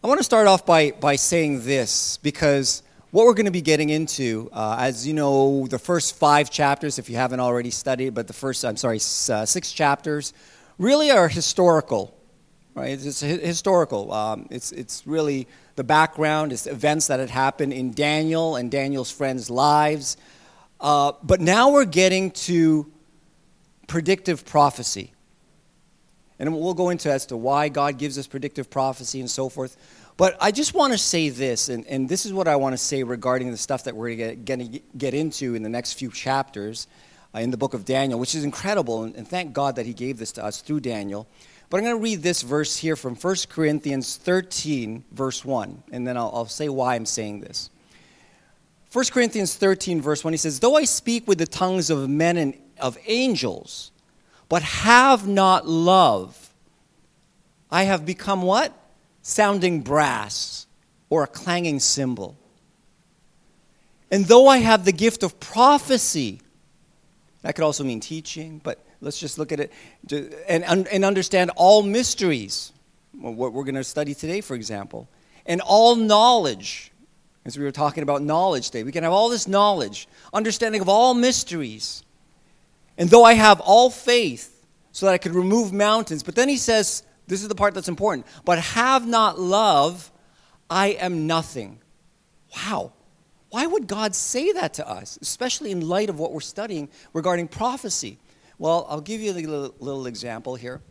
I want to start off by saying this, because what we're going to be getting into, as you know, the first 5 chapters, if you haven't already studied, but the first, 6 chapters, really are historical, right? It's historical. It's really the background, it's events that had happened in Daniel and Daniel's friends' lives. But now we're getting to predictive prophecy. And we'll go into as to why God gives us predictive prophecy and so forth. But I just want to say this, and this is what I want to say regarding the stuff that we're going to get into in the next few chapters in the book of Daniel, which is incredible, and thank God that he gave this to us through Daniel. But I'm going to read this verse here from 1 Corinthians 13, verse 1, and then I'll say why I'm saying this. 1 Corinthians 13, verse 1, he says, "Though I speak with the tongues of men and of angels, but have not love, I have become" what? "Sounding brass or a clanging cymbal. And though I have the gift of prophecy," that could also mean teaching, but let's just look at it, "and understand all mysteries," what we're going to study today, for example, "and all knowledge," as we were talking about knowledge today. We can have all this knowledge, understanding of all mysteries. "And though I have all faith so that I could remove mountains," but then he says, this is the part that's important, "but have not love, I am nothing." Wow. Why would God say that to us, especially in light of what we're studying regarding prophecy? Well, I'll give you a little example here.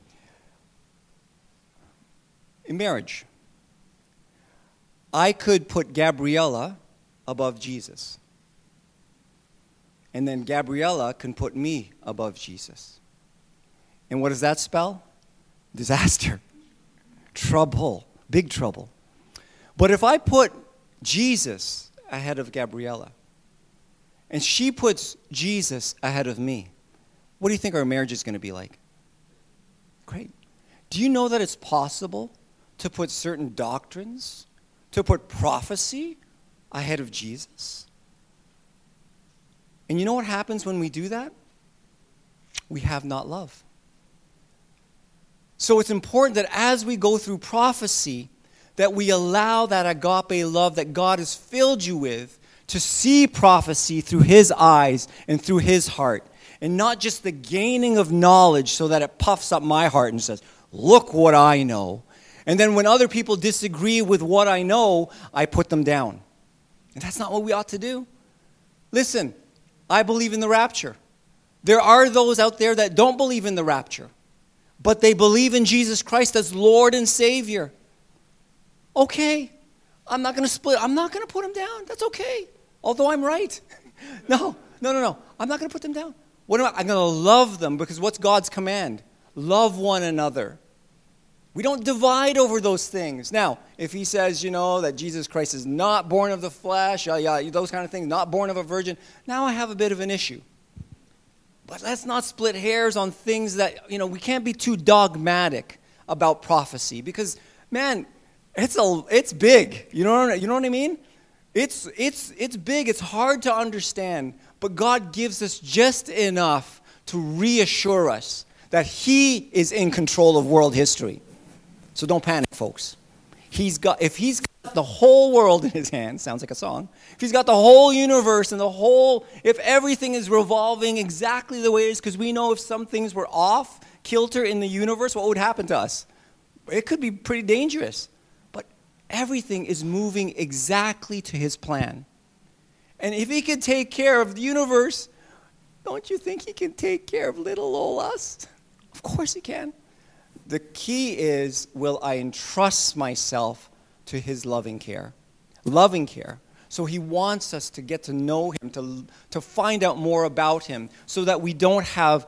In marriage, I could put Gabriella above Jesus. And then Gabriella can put me above Jesus. And what does that spell? Disaster. Trouble. Big trouble. But if I put Jesus ahead of Gabriella, and she puts Jesus ahead of me, what do you think our marriage is going to be like? Great. Do you know that it's possible to put certain doctrines, to put prophecy ahead of Jesus? And you know what happens when we do that? We have not love. So it's important that as we go through prophecy, that we allow that agape love that God has filled you with to see prophecy through His eyes and through His heart. And not just the gaining of knowledge so that it puffs up my heart and says, "Look what I know." And then when other people disagree with what I know, I put them down. And that's not what we ought to do. Listen, I believe in the rapture. There are those out there that don't believe in the rapture, but they believe in Jesus Christ as Lord and Savior. Okay, I'm not going to split. I'm not going to put them down. That's okay, although I'm right. No. I'm not going to put them down. I'm going to love them, because what's God's command? Love one another. We don't divide over those things. Now, if he says, that Jesus Christ is not born of the flesh, those kind of things, not born of a virgin, now I have a bit of an issue. But let's not split hairs on things that, we can't be too dogmatic about prophecy, because, man, it's big. You know what I mean? It's big. It's hard to understand, but God gives us just enough to reassure us that He is in control of world history. So don't panic, folks. If He's got the whole world in His hands, sounds like a song. If He's got the whole universe and if everything is revolving exactly the way it is, because we know if some things were off kilter in the universe, what would happen to us? It could be pretty dangerous. But everything is moving exactly to His plan. And if He can take care of the universe, don't you think He can take care of little old us? Of course He can. The key is, will I entrust myself to His loving care? Loving care. So He wants us to get to know Him, to find out more about Him, so that we don't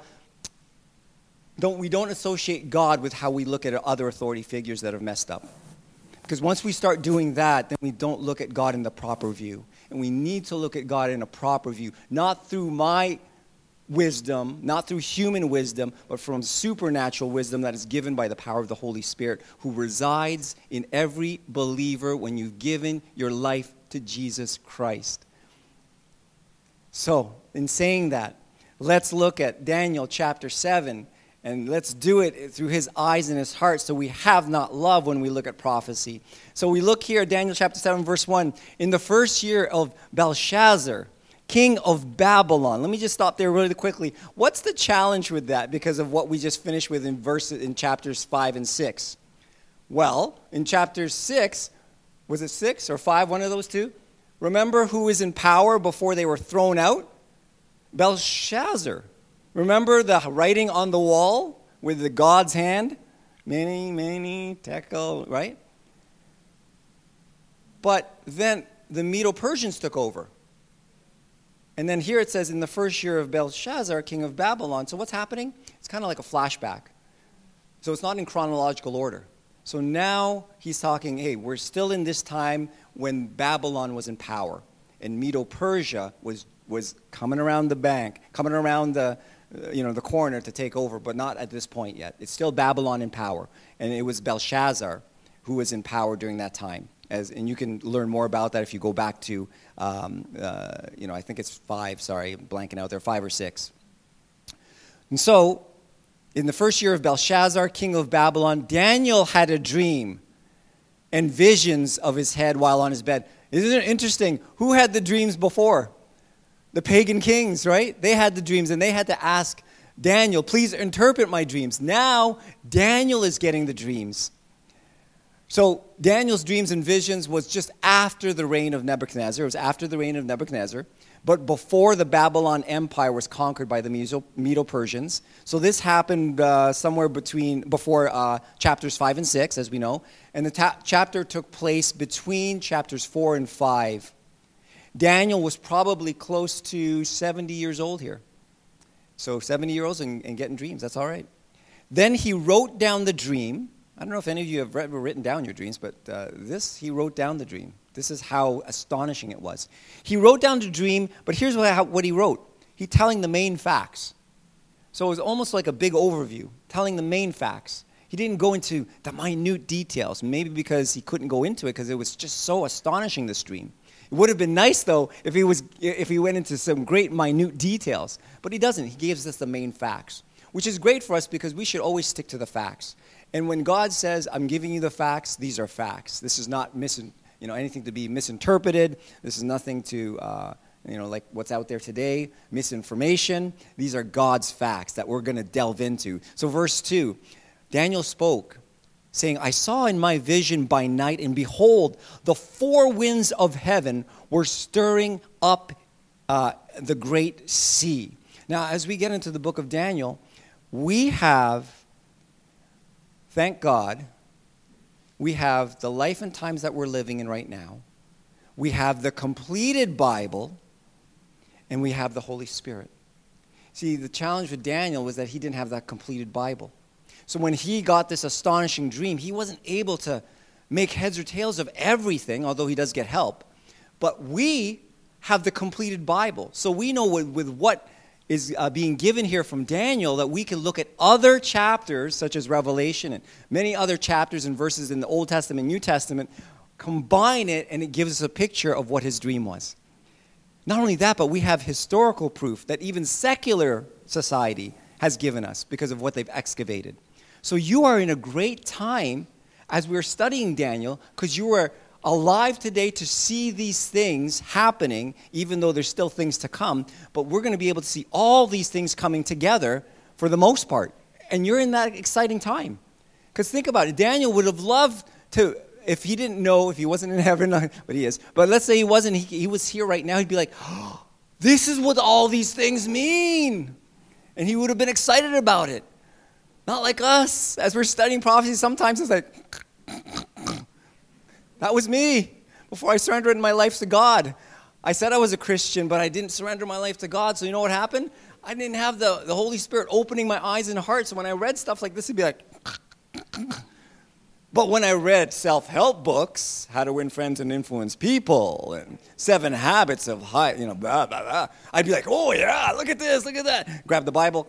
associate God with how we look at other authority figures that have messed up. Because once we start doing that, then we don't look at God in the proper view. And we need to look at God in a proper view, not through my wisdom, not through human wisdom, but from supernatural wisdom that is given by the power of the Holy Spirit, who resides in every believer when you've given your life to Jesus Christ. So, in saying that, let's look at Daniel chapter 7 And let's do it through his eyes and his heart, so we have not love when we look at prophecy. So we look here at Daniel chapter 7, verse 1. In the first year of Belshazzar, king of Babylon. Let me just stop there really quickly. What's the challenge with that because of what we just finished with in chapters 5 and 6? Well, in chapter 6, was it 6 or 5, one of those two? Remember who was in power before they were thrown out? Belshazzar. Remember the writing on the wall with the God's hand? Mene, tekel, right? But then the Medo-Persians took over. And then here it says, in the first year of Belshazzar, king of Babylon. So what's happening? It's kind of like a flashback. So it's not in chronological order. So now he's talking, hey, we're still in this time when Babylon was in power. And Medo-Persia was coming around the corner to take over, but not at this point yet. It's still Babylon in power. And it was Belshazzar who was in power during that time. And you can learn more about that if you go back to, I think it's 5, sorry, I'm blanking out there, 5 or 6. And so, in the first year of Belshazzar, king of Babylon, Daniel had a dream and visions of his head while on his bed. Isn't it interesting? Who had the dreams before? The pagan kings, right? They had the dreams, and they had to ask Daniel, please interpret my dreams. Now, Daniel is getting the dreams. So Daniel's dreams and visions was just after the reign of Nebuchadnezzar. It was after the reign of Nebuchadnezzar, but before the Babylon Empire was conquered by the Medo-Persians. So this happened somewhere before chapters 5 and 6, as we know. And the chapter took place between chapters 4 and 5. Daniel was probably close to 70 years old here. So 70-year-olds and getting dreams, that's all right. Then he wrote down the dream. I don't know if any of you have ever written down your dreams, but he wrote down the dream. This is how astonishing it was. He wrote down the dream, but here's what he wrote. He's telling the main facts. So it was almost like a big overview, telling the main facts. He didn't go into the minute details, maybe because he couldn't go into it because it was just so astonishing, this dream. It would have been nice, though, if he went into some great minute details. But he doesn't. He gives us the main facts, which is great for us because we should always stick to the facts. And when God says, I'm giving you the facts, these are facts. This is not anything to be misinterpreted. This is nothing to, like what's out there today, misinformation. These are God's facts that we're going to delve into. So verse 2, Daniel spoke, saying, I saw in my vision by night, and behold, the 4 winds of heaven were stirring up the great sea. Now, as we get into the book of Daniel, we have, thank God, we have the life and times that we're living in right now. We have the completed Bible, and we have the Holy Spirit. See, the challenge with Daniel was that he didn't have that completed Bible. So when he got this astonishing dream, he wasn't able to make heads or tails of everything, although he does get help. But we have the completed Bible. So we know with what is being given here from Daniel that we can look at other chapters, such as Revelation and many other chapters and verses in the Old Testament, New Testament, combine it, and it gives us a picture of what his dream was. Not only that, but we have historical proof that even secular society has given us because of what they've excavated. So you are in a great time as we're studying Daniel because you are alive today to see these things happening, even though there's still things to come. But we're going to be able to see all these things coming together for the most part. And you're in that exciting time. Because think about it. Daniel would have loved to, if he didn't know, if he wasn't in heaven, but he is. But let's say he wasn't, he was here right now. He'd be like, oh, this is what all these things mean. And he would have been excited about it. Not like us. As we're studying prophecy, sometimes it's like, that was me before I surrendered my life to God. I said I was a Christian, but I didn't surrender my life to God. So you know what happened? I didn't have the Holy Spirit opening my eyes and heart. So when I read stuff like this, it'd be like, but when I read self-help books, How to Win Friends and Influence People, and 7 Habits of High, blah, blah, blah, I'd be like, oh yeah, look at this, look at that. Grab the Bible.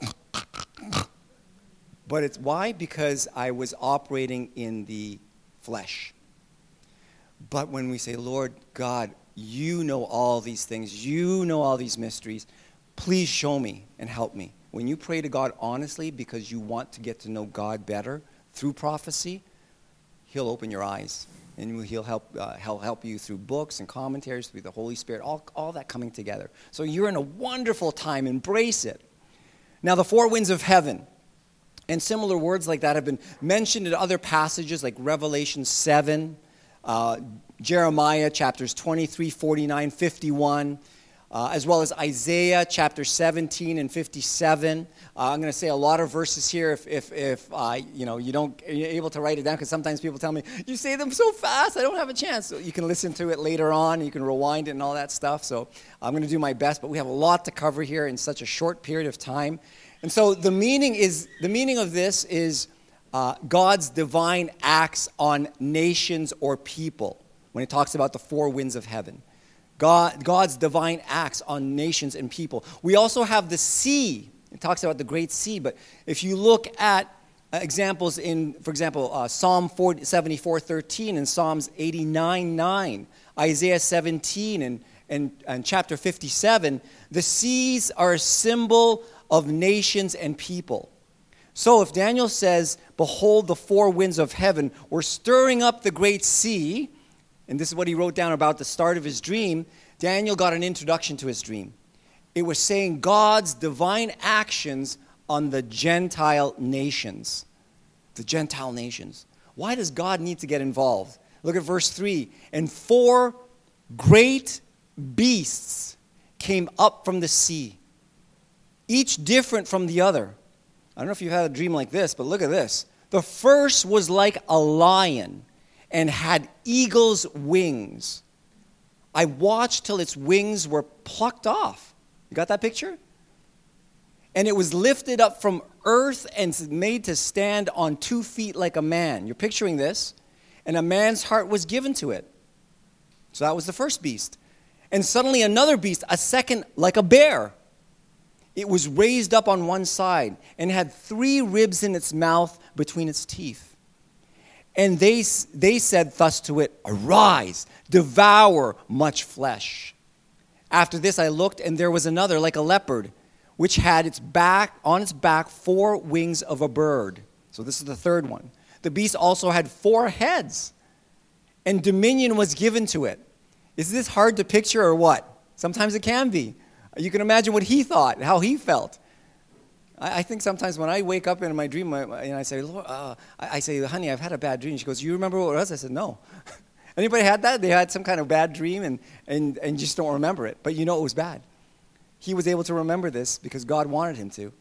But it's why? Because I was operating in the flesh. But when we say, Lord God, you know all these things, you know all these mysteries, please show me and help me. when you pray to God honestly because you want to get to know God better through prophecy, He'll open your eyes. And He'll help you through books and commentaries, through the Holy Spirit, all that coming together. So you're in a wonderful time. Embrace it. Now, the four winds of heaven. And similar words like that have been mentioned in other passages like Revelation 7, Jeremiah chapters 23, 49, 51, as well as Isaiah chapter 17 and 57. I'm going to say a lot of verses here if you're able to write it down, because sometimes people tell me, you say them so fast, I don't have a chance. So you can listen to it later on, you can rewind it and all that stuff. So I'm going to do my best, but we have a lot to cover here in such a short period of time. And so the meaning of this is God's divine acts on nations or people when it talks about the four winds of heaven. God's divine acts on nations and people. We also have the sea. It talks about the great sea, but if you look at examples in, for example, Psalm 74:13 and Psalms 89:9, Isaiah 17 and chapter 57, the seas are a symbol of nations and people. So if Daniel says, behold the four winds of heaven, we're stirring up the great sea, and this is what he wrote down about the start of his dream, Daniel got an introduction to his dream. It was saying God's divine actions on the Gentile nations. The Gentile nations. Why does God need to get involved? Look at verse 3. And four great beasts came up from the sea, each different from the other. I don't know if you've had a dream like this, but look at this. The first was like a lion and had eagle's wings. I watched till its wings were plucked off. You got that picture? And it was lifted up from earth and made to stand on 2 feet like a man. You're picturing this? And a man's heart was given to it. So that was the first beast. And suddenly another beast, a second like a bear. It was raised up on one side and had 3 ribs in its mouth between its teeth. And they said thus to it, arise, devour much flesh. After this I looked, and there was another like a leopard, which had on its back 4 wings of a bird. So this is the third one. The beast also had 4 heads, and dominion was given to it. Is this hard to picture or what? Sometimes it can be. You can imagine what he thought, how he felt. I think sometimes when I wake up in my dream and I say, Lord, I say, honey, I've had a bad dream. She goes, you remember what it was? I said, no. Anybody had that? They had some kind of bad dream and just don't remember it. But you know it was bad. He was able to remember this because God wanted him to.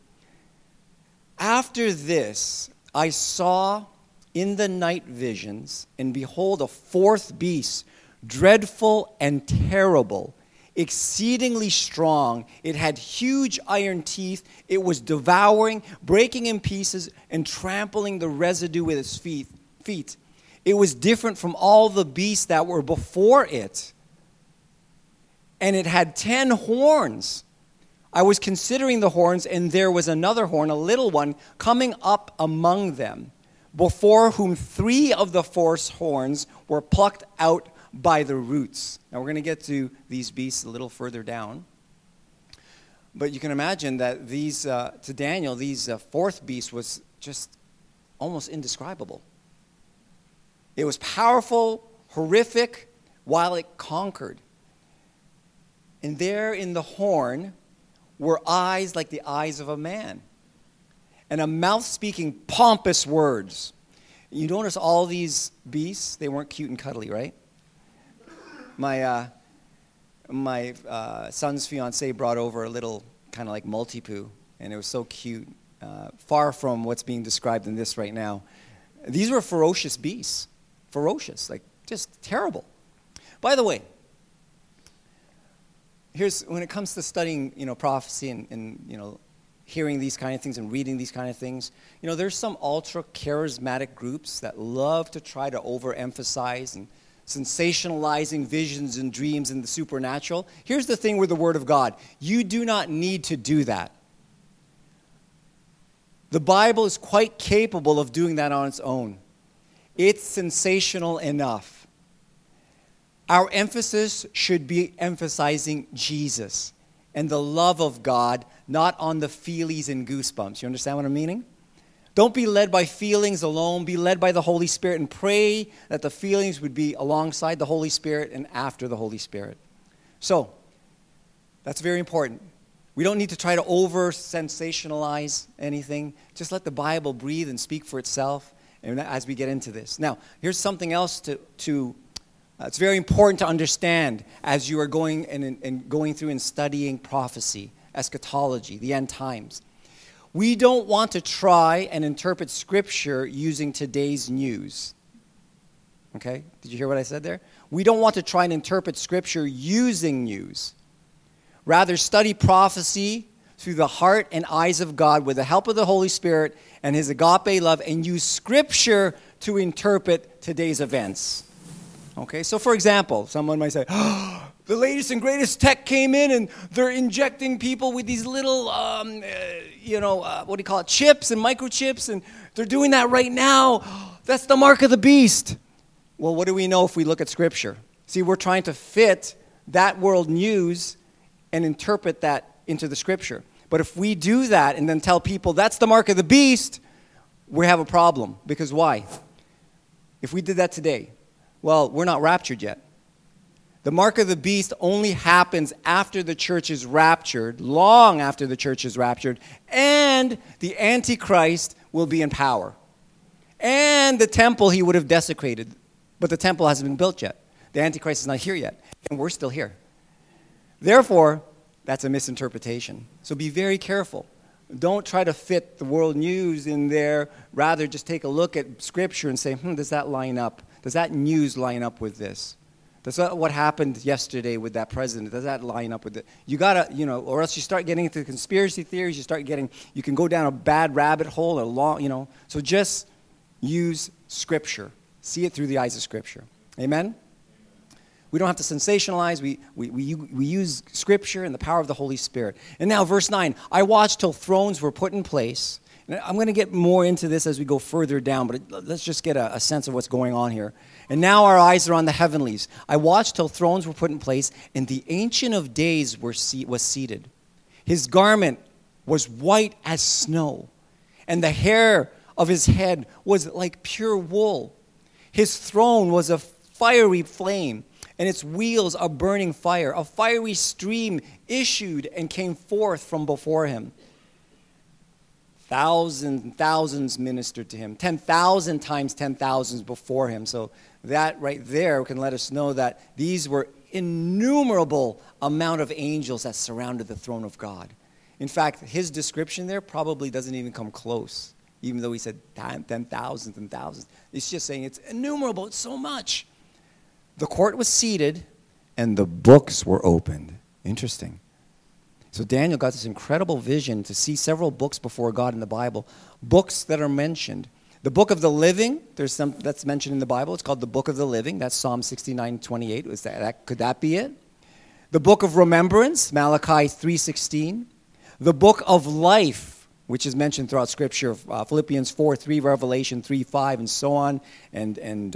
After this, I saw in the night visions, and behold, a 4th beast, dreadful and terrible, exceedingly strong. It had huge iron teeth. It was devouring, breaking in pieces, and trampling the residue with its feet. It was different from all the beasts that were before it. And it had 10 horns. I was considering the horns, and there was another horn, a little one, coming up among them, before whom 3 of the 4 horns were plucked out by the roots. Now we're going to get to these beasts a little further down. But you can imagine that to Daniel, these 4th beast was just almost indescribable. It was powerful, horrific, while it conquered. And there in the horn were eyes like the eyes of a man, and a mouth speaking pompous words. You notice all these beasts, they weren't cute and cuddly, right? My son's fiancée brought over a little kind of like Maltipoo, and it was so cute, far from what's being described in this right now. These were ferocious beasts, ferocious, like just terrible. By the way, when it comes to studying, prophecy and hearing these kind of things and reading these kind of things, there's some ultra charismatic groups that love to try to overemphasize and sensationalizing visions and dreams and the supernatural. Here's the thing with the Word of God. You do not need to do that. The Bible is quite capable of doing that on its own. It's sensational enough. Our emphasis should be emphasizing Jesus and the love of God, not on the feelies and goosebumps. You understand what I'm meaning? Don't be led by feelings alone. Be led by the Holy Spirit and pray that the feelings would be alongside the Holy Spirit and after the Holy Spirit. So, that's very important. We don't need to try to over-sensationalize anything. Just let the Bible breathe and speak for itself as we get into this. Now, here's something else it's very important to understand as you are going and going through and studying prophecy, eschatology, the end times. We don't want to try and interpret Scripture using today's news. Okay? Did you hear what I said there? We don't want to try and interpret Scripture using news. Rather, study prophecy through the heart and eyes of God with the help of the Holy Spirit and His agape love, and use Scripture to interpret today's events. Okay? So, for example, someone might say, the latest and greatest tech came in and they're injecting people with these little, chips and microchips, and they're doing that right now. That's the mark of the beast. Well, what do we know if we look at Scripture? See, we're trying to fit that world news and interpret that into the Scripture. But if we do that and then tell people that's the mark of the beast, we have a problem. Because why? If we did that today, well, we're not raptured yet. The mark of the beast only happens after the church is raptured, long after the church is raptured, and the Antichrist will be in power. And the temple he would have desecrated, but the temple hasn't been built yet. The Antichrist is not here yet, and we're still here. Therefore, that's a misinterpretation. So be very careful. Don't try to fit the world news in there. Rather, just take a look at Scripture and say, does that line up? Does that news line up with this? Does that what happened yesterday with that president? Does that line up with it? You gotta, or else you start getting into conspiracy theories. You can go down a bad rabbit hole. So just use Scripture. See it through the eyes of Scripture. Amen? We don't have to sensationalize. We use Scripture and the power of the Holy Spirit. And now, verse 9. I watched till thrones were put in place. And I'm going to get more into this as we go further down, but let's just get a sense of what's going on here. And now our eyes are on the heavenlies. I watched till thrones were put in place, and the Ancient of Days was seated. His garment was white as snow, and the hair of his head was like pure wool. His throne was a fiery flame, and its wheels a burning fire. A fiery stream issued and came forth from before him. Thousands ministered to him. 10,000 times 10,000s before him. So that right there can let us know that these were innumerable amount of angels that surrounded the throne of God. In fact, his description there probably doesn't even come close, even though he said 10,000s and thousands. It's just saying it's innumerable. It's so much. The court was seated, and the books were opened. Interesting. So Daniel got this incredible vision to see several books before God in the Bible, books that are mentioned. The book of the living, there's some that's mentioned in the Bible. It's called the book of the living. That's Psalm 69:28. Could that be it? The book of remembrance, Malachi 3:16. The book of life, which is mentioned throughout Scripture, Philippians 4:3, Revelation 3:5, and so on, and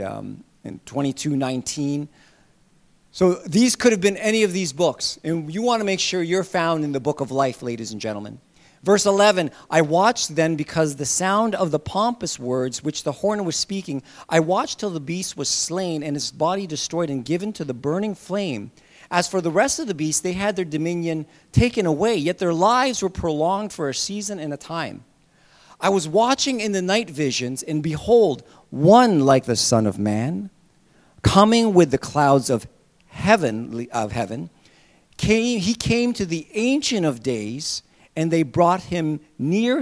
22:19. So these could have been any of these books. And you want to make sure you're found in the book of life, ladies and gentlemen. Verse 11, I watched then because the sound of the pompous words which the horn was speaking, I watched till the beast was slain and his body destroyed and given to the burning flame. As for the rest of the beasts, they had their dominion taken away, yet their lives were prolonged for a season and a time. I was watching in the night visions, and behold, one like the Son of Man, coming with the clouds of heaven, he came to the Ancient of Days, and they brought him near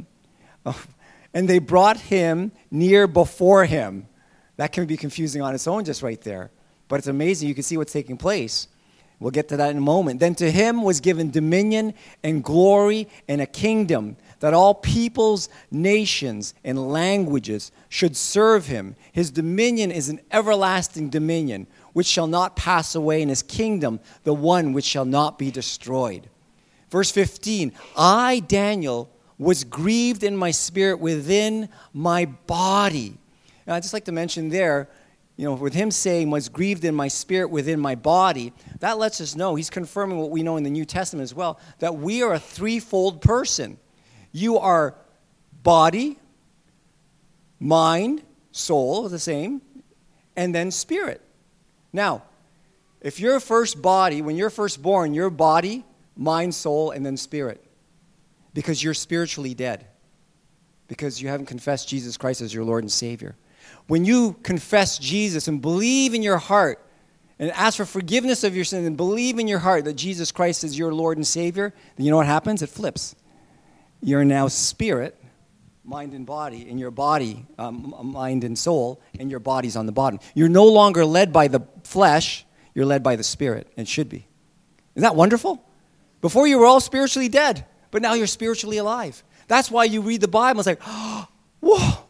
before him. That can be confusing on its own just right there. But it's amazing. You can see what's taking place. We'll get to that in a moment. Then to him was given dominion and glory and a kingdom, that all peoples, nations, and languages should serve him. His dominion is an everlasting dominion, which shall not pass away, in his kingdom, the one which shall not be destroyed. Verse 15, I, Daniel, was grieved in my spirit within my body. Now, I'd just like to mention there, with him saying, was grieved in my spirit within my body, that lets us know, he's confirming what we know in the New Testament as well, that we are a threefold person. You are body, mind, soul, the same, and then spirit. Now, if you're first body, when you're first born, you're body, mind, soul, and then spirit. Because you're spiritually dead. Because you haven't confessed Jesus Christ as your Lord and Savior. When you confess Jesus and believe in your heart and ask for forgiveness of your sin and believe in your heart that Jesus Christ is your Lord and Savior, then you know what happens? It flips. You're now spirit, mind and body, and your body, mind and soul, and your body's on the bottom. You're no longer led by the flesh, you're led by the Spirit, and should be. Isn't that wonderful? Before you were all spiritually dead, but now you're spiritually alive. That's why you read the Bible, it's like, oh, whoa.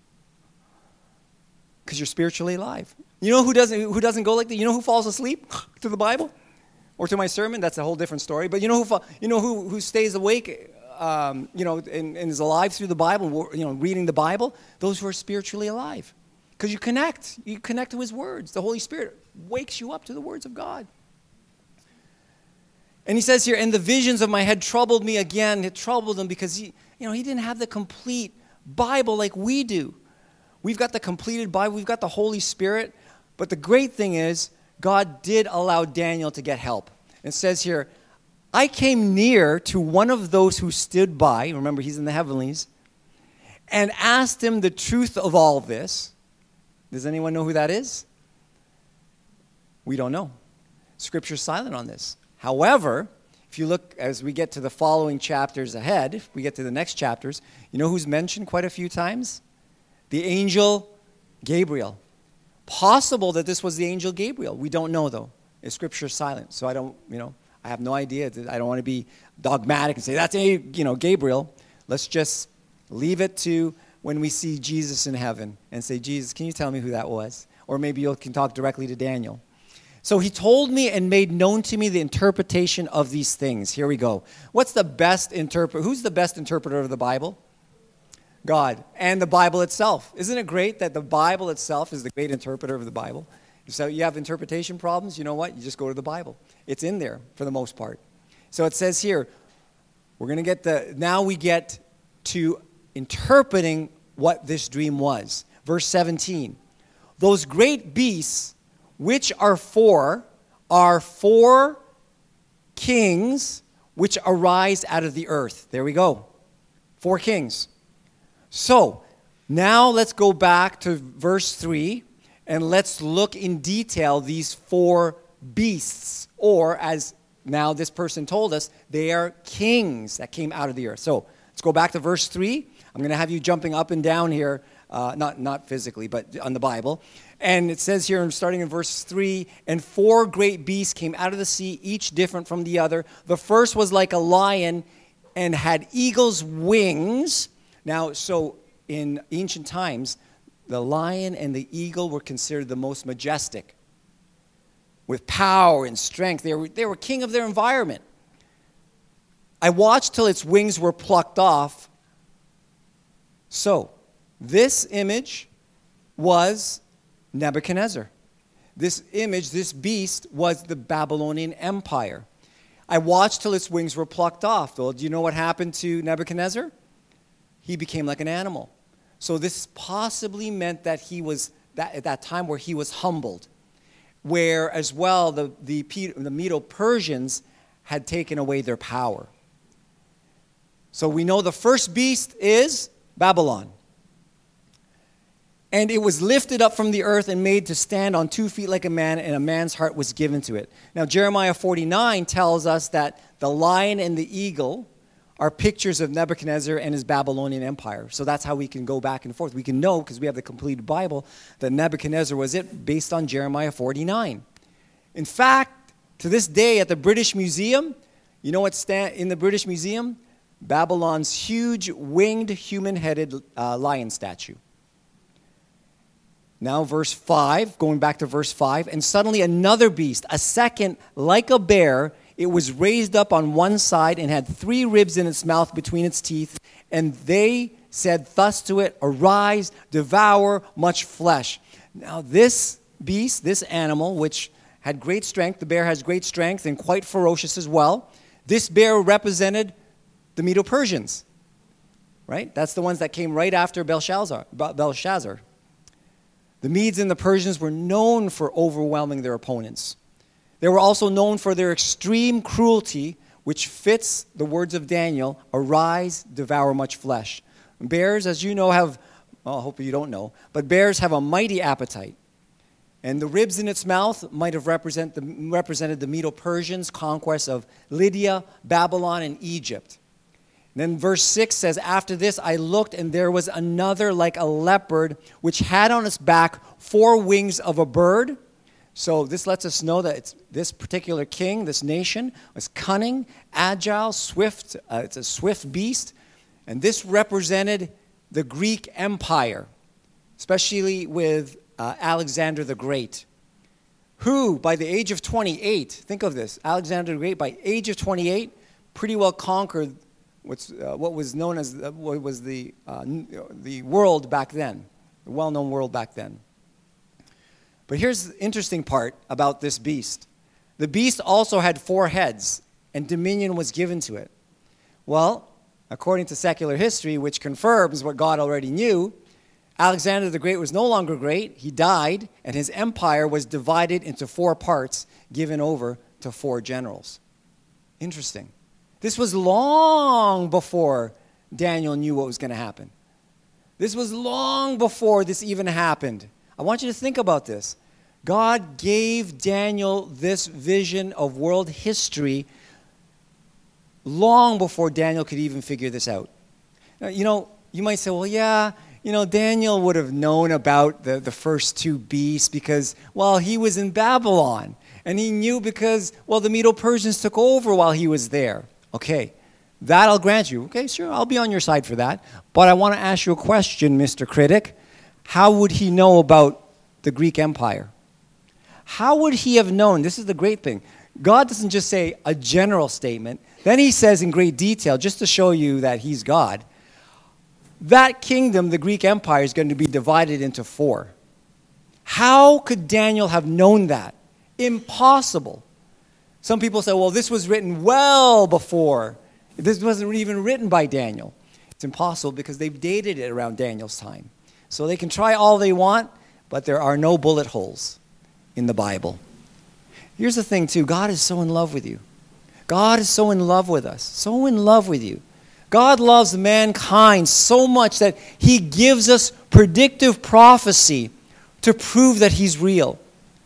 Because you're spiritually alive. You know who doesn't go like that? You know who falls asleep to the Bible? Or to my sermon? That's a whole different story. But you know who stays awake, and is alive through the Bible, reading the Bible? Those who are spiritually alive. Because you connect to his words. The Holy Spirit wakes you up to the words of God. And he says here, and the visions of my head troubled me again. It troubled him because he didn't have the complete Bible like we do. We've got the completed Bible. We've got the Holy Spirit. But the great thing is, God did allow Daniel to get help. It says here, I came near to one of those who stood by. Remember, he's in the heavenlies. And asked him the truth of all this. Does anyone know who that is? We don't know. Scripture's silent on this. However, if you look as we get to the following chapters ahead, if we get to the next chapters, you know who's mentioned quite a few times? The angel Gabriel. Possible that this was the angel Gabriel. We don't know, though. Scripture is silent, so I have no idea. I don't want to be dogmatic and say, that's Gabriel. Let's just leave it to when we see Jesus in heaven and say, Jesus, can you tell me who that was? Or maybe you can talk directly to Daniel. So he told me and made known to me the interpretation of these things. Here we go. What's the best interpreter? Who's the best interpreter of the Bible? God. And the Bible itself. Isn't it great that the Bible itself is the great interpreter of the Bible? So you have interpretation problems, you know what? You just go to the Bible. It's in there for the most part. So it says here, now we get to interpreting what this dream was. Verse 17. Those great beasts which are four kings which arise out of the earth. There we go. 4 kings. So, now let's go back to verse 3 and let's look in detail these 4 beasts, or as now this person told us, they are kings that came out of the earth. So, let's go back to verse 3. I'm going to have you jumping up and down here, not physically, but on the Bible. And it says here, starting in verse 3, and 4 great beasts came out of the sea, each different from the other. The first was like a lion and had eagle's wings. Now, so in ancient times, the lion and the eagle were considered the most majestic, with power and strength. They were king of their environment. I watched till its wings were plucked off. So, this image was Nebuchadnezzar. This image, this beast, was the Babylonian Empire. I watched till its wings were plucked off. Well, do you know what happened to Nebuchadnezzar? He became like an animal. So this possibly meant that he was, at that time where he was humbled, where as well the Medo-Persians had taken away their power. So we know the first beast is Babylon. And it was lifted up from the earth and made to stand on 2 feet like a man, and a man's heart was given to it. Now, Jeremiah 49 tells us that the lion and the eagle are pictures of Nebuchadnezzar and his Babylonian empire. So that's how we can go back and forth. We can know, because we have the completed Bible, that Nebuchadnezzar was it based on Jeremiah 49. In fact, to this day at the British Museum, you know what's in the British Museum? Babylon's huge winged human-headed lion statue. Now verse 5, going back to verse 5, and suddenly another beast, a second like a bear, it was raised up on one side and had 3 ribs in its mouth between its teeth, and they said thus to it, arise, devour much flesh. Now this beast, this animal, which had great strength, the bear has great strength and quite ferocious as well. This bear represented the Medo-Persians, right? That's the ones that came right after Belshazzar. The Medes and the Persians were known for overwhelming their opponents. They were also known for their extreme cruelty, which fits the words of Daniel, arise, devour much flesh. Bears, as you know, have, well, I hope you don't know, but bears have a mighty appetite. And the ribs in its mouth might have represented the Medo-Persians' conquest of Lydia, Babylon, and Egypt. And then verse 6 says, after this I looked, and there was another like a leopard, which had on its back 4 wings of a bird. So this lets us know that this particular king, this nation, was cunning, agile, swift. It's a swift beast. And this represented the Greek Empire, especially with Alexander the Great, who by the age of 28, think of this, Alexander the Great, by age of 28, pretty well conquered what was known as what was the world back then, the well-known world back then. But here's the interesting part about this beast. The beast also had 4 heads, and dominion was given to it. Well, according to secular history, which confirms what God already knew, Alexander the Great was no longer great. He died, and his empire was divided into 4 parts, given over to 4 generals. Interesting. This was long before Daniel knew what was going to happen. This was long before this even happened. I want you to think about this. God gave Daniel this vision of world history long before Daniel could even figure this out. Now, you might say, well, yeah, Daniel would have known about the first 2 beasts because, well, he was in Babylon. And he knew because, well, the Medo-Persians took over while he was there. Okay, that I'll grant you. Okay, sure, I'll be on your side for that. But I want to ask you a question, Mr. Critic. How would he know about the Greek Empire? How would he have known? This is the great thing. God doesn't just say a general statement. Then he says in great detail, just to show you that he's God, that kingdom, the Greek Empire, is going to be divided into 4. How could Daniel have known that? Impossible. Some people say, well, this was written well before. This wasn't even written by Daniel. It's impossible because they've dated it around Daniel's time. So they can try all they want, but there are no bullet holes in the Bible. Here's the thing, too. God is so in love with you. God is so in love with us, so in love with you. God loves mankind so much that he gives us predictive prophecy to prove that he's real,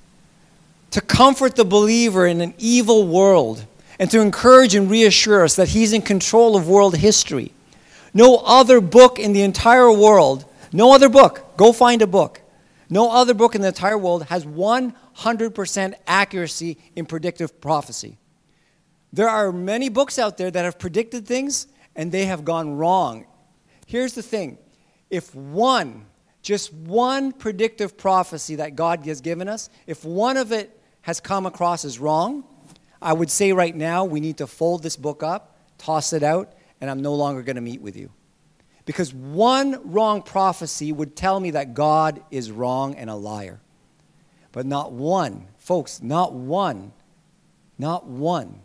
to comfort the believer in an evil world, and to encourage and reassure us that he's in control of world history. No other book in the entire world, no other book, go find a book. No other book in the entire world has 100% accuracy in predictive prophecy. There are many books out there that have predicted things, and they have gone wrong. Here's the thing. If just one predictive prophecy that God has given us, if one of it has come across as wrong, I would say right now we need to fold this book up, toss it out, and I'm no longer going to meet with you. Because one wrong prophecy would tell me that God is wrong and a liar. But not one. Folks, not one. Not one.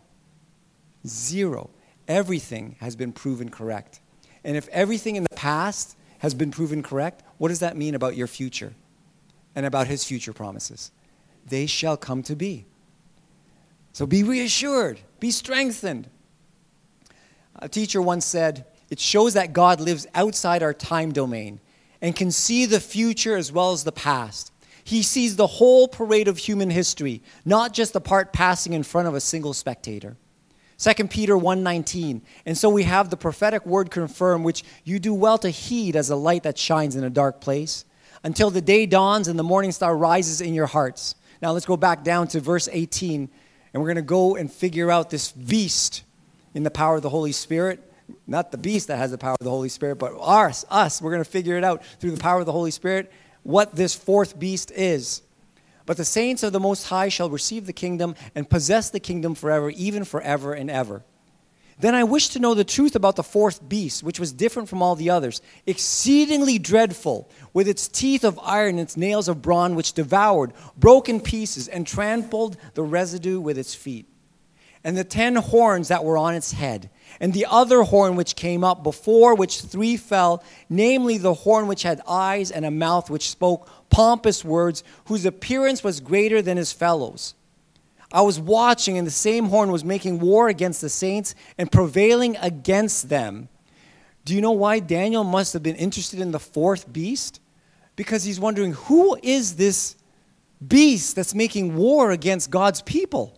0. Everything has been proven correct. And if everything in the past has been proven correct, what does that mean about your future and about his future promises? They shall come to be. So be reassured. Be strengthened. A teacher once said, it shows that God lives outside our time domain and can see the future as well as the past. He sees the whole parade of human history, not just the part passing in front of a single spectator. 2 Peter 1:19, and so we have the prophetic word confirmed, which you do well to heed as a light that shines in a dark place, until the day dawns and the morning star rises in your hearts. Now let's go back down to verse 18, and we're going to go and figure out this beast in the power of the Holy Spirit. Not the beast that has the power of the Holy Spirit, but us. We're going to figure it out through the power of the Holy Spirit, what this 4th beast is. But the saints of the Most High shall receive the kingdom and possess the kingdom forever, even forever and ever. Then I wished to know the truth about the fourth beast, which was different from all the others, exceedingly dreadful, with its teeth of iron and its nails of bronze, which devoured, broke in pieces, and trampled the residue with its feet. And the 10 horns that were on its head, and the other horn which came up, before which 3 fell, namely the horn which had eyes and a mouth which spoke pompous words, whose appearance was greater than his fellows. I was watching, and the same horn was making war against the saints and prevailing against them. Do you know why Daniel must have been interested in the fourth beast? Because he's wondering, who is this beast that's making war against God's people?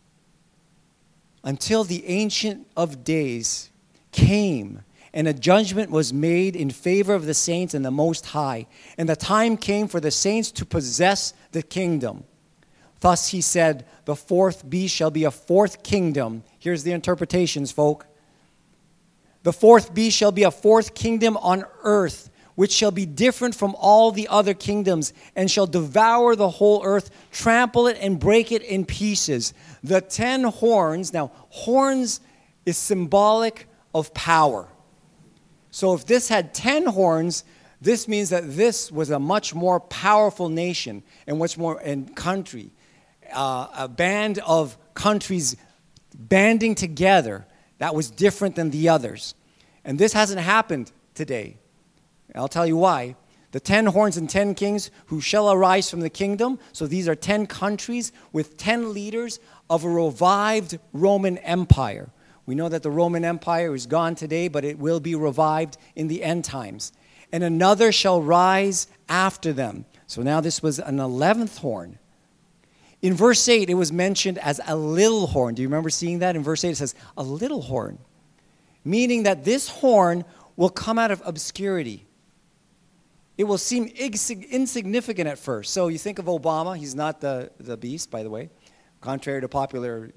Until the Ancient of Days came, and a judgment was made in favor of the saints and the Most High. And the time came for the saints to possess the kingdom. Thus he said, the fourth beast shall be a fourth kingdom. Here's the interpretations, folk. The fourth beast shall be a fourth kingdom on earth, which shall be different from all the other kingdoms, and shall devour the whole earth, trample it, and break it in pieces. The 10 horns, now horns is symbolic of power. So if this had 10 horns, this means that this was a much more powerful nation and much more and country. A band of countries banding together that was different than the others. And this hasn't happened today. I'll tell you why. The 10 horns and 10 kings who shall arise from the kingdom. So these are 10 countries with 10 leaders of a revived Roman Empire. We know that the Roman Empire is gone today, but it will be revived in the end times. And another shall rise after them. So now this was an 11th horn. In verse 8, it was mentioned as a little horn. Do you remember seeing that? In verse 8, it says, a little horn. Meaning that this horn will come out of obscurity. It will seem insignificant at first. So you think of Obama. He's not the beast, by the way. Contrary to popular,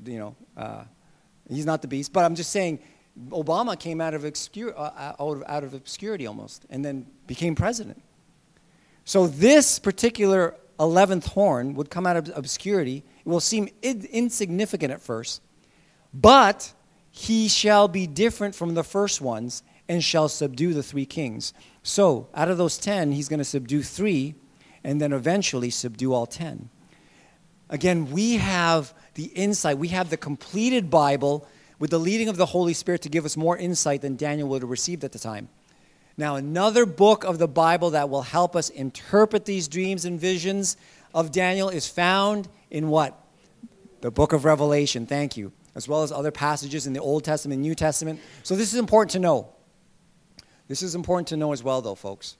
he's not the beast. But I'm just saying, Obama came out of obscurity almost, and then became president. So this particular 11th horn would come out of obscurity. It will seem insignificant at first, but he shall be different from the first ones and shall subdue the 3 kings. So out of those 10, he's going to subdue 3 and then eventually subdue all 10. Again, we have the insight. We have the completed Bible with the leading of the Holy Spirit to give us more insight than Daniel would have received at the time. Now, another book of the Bible that will help us interpret these dreams and visions of Daniel is found in what? The book of Revelation. Thank you. As well as other passages in the Old Testament and New Testament. So this is important to know. This is important to know as well, though, folks.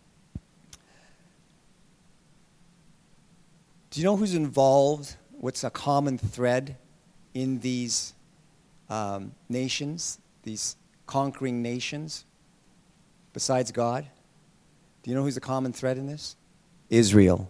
Do you know who's involved? What's a common thread in these nations, these conquering nations? Besides God? Do you know who's the common thread in this? Israel.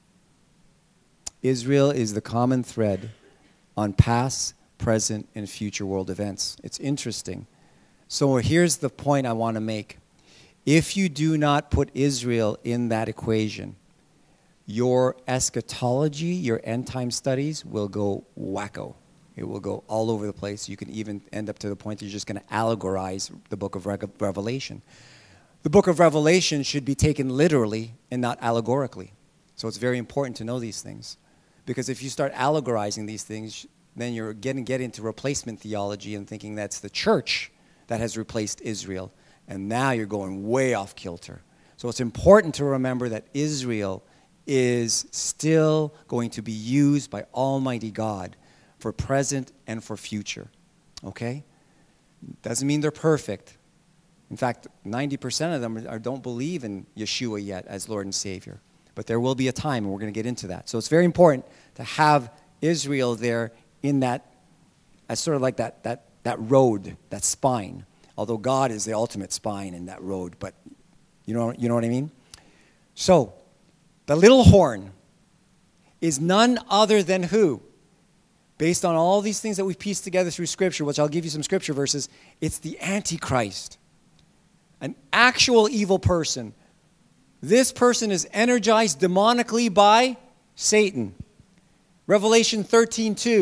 Israel is the common thread on past, present, and future world events. It's interesting. So here's the point I want to make. If you do not put Israel in that equation, your eschatology, your end-time studies will go wacko. It will go all over the place. You can even end up to the point that you're just going to allegorize the book of Revelation. The book of Revelation should be taken literally and not allegorically. So it's very important to know these things. Because if you start allegorizing these things, then you're going to get into replacement theology and thinking that's the church that has replaced Israel. And now you're going way off kilter. So it's important to remember that Israel is still going to be used by Almighty God for present and for future. Okay? Doesn't mean they're perfect. In fact, 90% of them don't believe in Yeshua yet as Lord and Savior. But there will be a time, and we're going to get into that. So it's very important to have Israel there in that, as sort of like that road, that spine. Although God is the ultimate spine in that road, but you know what I mean? So, the little horn is none other than who? Based on all these things that we've pieced together through Scripture, which I'll give you some Scripture verses, it's the Antichrist. An actual evil person. This person is energized demonically by Satan. Revelation 13:2.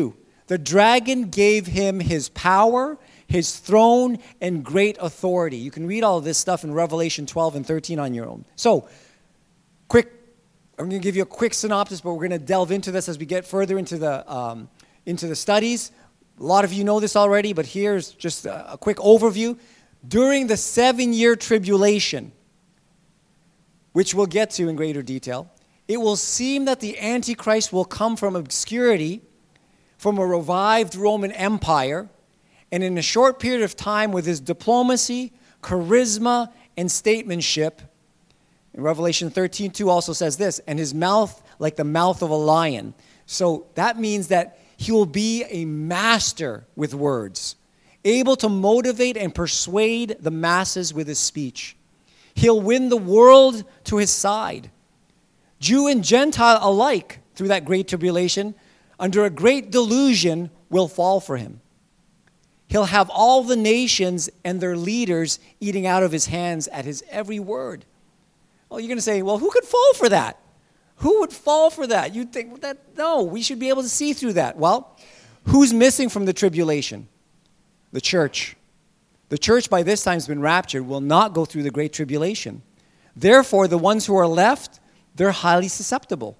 The dragon gave him his power, his throne, and great authority. You can read all of this stuff in Revelation 12 and 13 on your own. So, I'm going to give you a quick synopsis, but we're going to delve into this as we get further into the studies. A lot of you know this already, but here's just a quick overview. During the 7-year tribulation, which we'll get to in greater detail, it will seem that the Antichrist will come from obscurity, from a revived Roman Empire, and in a short period of time with his diplomacy, charisma, and statesmanship. In Revelation 13:2 also says this, and his mouth like the mouth of a lion. So that means that he will be a master with words, able to motivate and persuade the masses with his speech. He'll win the world to his side. Jew and Gentile alike, through that great tribulation, under a great delusion, will fall for him. He'll have all the nations and their leaders eating out of his hands at his every word. Well, you're going to say, well, who could fall for that? Who would fall for that? You'd think that, no, we should be able to see through that. Well, who's missing from the tribulation? The church. The church by this time has been raptured, will not go through the great tribulation. Therefore, the ones who are left, they're highly susceptible.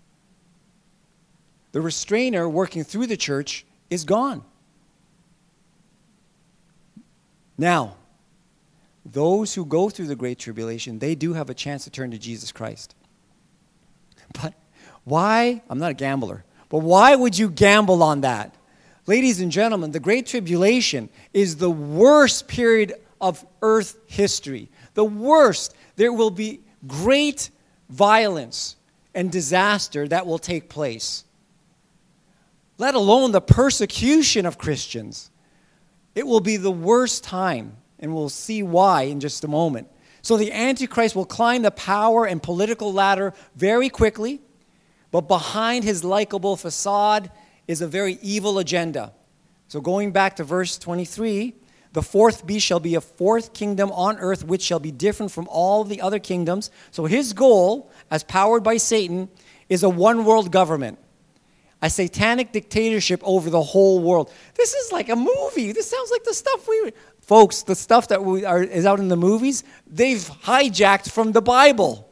The restrainer working through the church is gone. Now, those who go through the great tribulation, they do have a chance to turn to Jesus Christ. But why? I'm not a gambler. But why would you gamble on that? Ladies and gentlemen, the great tribulation is the worst period of earth history. The worst. There will be great violence and disaster that will take place. Let alone the persecution of Christians. It will be the worst time. And we'll see why in just a moment. So the Antichrist will climb the power and political ladder very quickly, but behind his likable facade is a very evil agenda. So going back to verse 23, the fourth beast shall be a fourth kingdom on earth, which shall be different from all the other kingdoms. So his goal, as powered by Satan, is a one-world government. A satanic dictatorship over the whole world. This is like a movie. This sounds like the stuff Folks, the stuff that is out in the movies, they've hijacked from the Bible.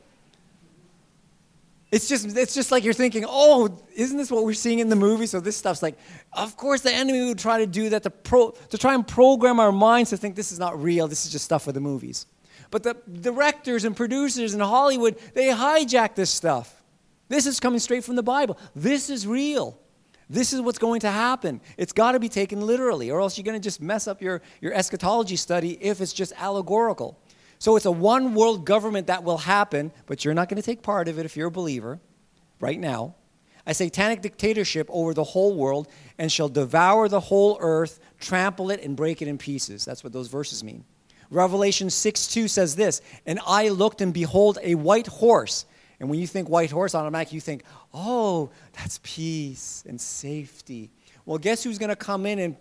It's just like you're thinking, oh, isn't this what we're seeing in the movie? So this stuff's like, of course the enemy would try to do that to try and program our minds to think this is not real, this is just stuff for the movies. But the directors and producers in Hollywood, they hijack this stuff. This is coming straight from the Bible. This is real. This is what's going to happen. It's got to be taken literally, or else you're going to just mess up your eschatology study if it's just allegorical. So it's a one-world government that will happen, but you're not going to take part of it if you're a believer right now. A satanic dictatorship over the whole world, and shall devour the whole earth, trample it, and break it in pieces. That's what those verses mean. Revelation 6:2 says this, and I looked, and behold, a white horse. And when you think white horse, automatically you think, oh, that's peace and safety. Well, guess who's going to come in